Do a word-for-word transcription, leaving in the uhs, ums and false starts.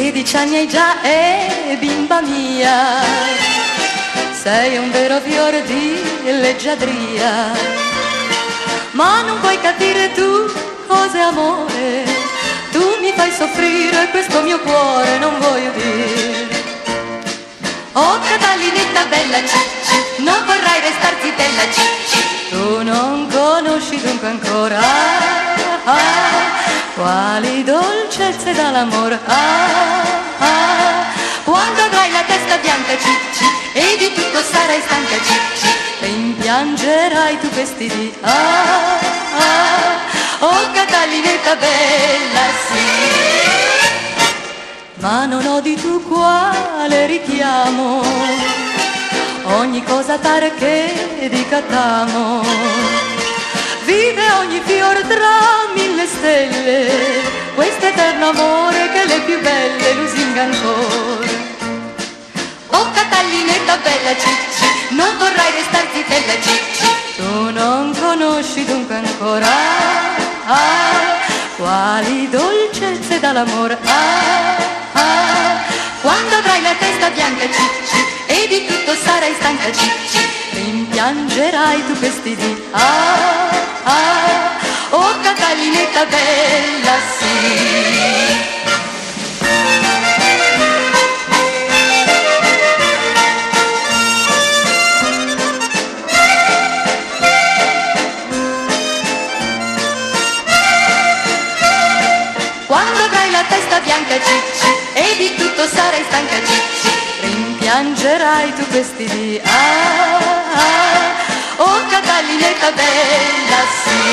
Tredici anni hai già e bimba mia, sei un vero fiore di leggiadria, ma non puoi capire tu cos'è amore, tu mi fai soffrire questo mio cuore, non voglio dire. Oh Catalinetta bella cicci, non vorrai restar zitella cicci, tu non conosci dunque ancora ah, ah, quali dolcezze dall'amore ah, ah, quando avrai la testa bianca cicci e di tutto sarai stanca cicci, rimpiangerai tu questi dì ah, ah, oh Catalinetta bella sì. Ma non odi tu quale richiamo, ogni cosa pare che dicatamo, vive ogni fiore tra mille stelle, questo eterno amore che le più belle lusinga ancora. Oh Catalinetta bella cicci, non vorrai restar zitella cicci, tu non conosci dunque ancora ah, quali dolcezze dall'amore ah, ah, quando avrai la testa bianca cicci e di tutto sarai stanca cicci, rimpiangerai tu questi dì ah, ah, oh Catalinetta bella sì. Quando avrai la testa bianca cicci e di tutto sarai stanca cicci, rimpiangerai tu questi dì ah, ah, oh Catalinetta bella sì.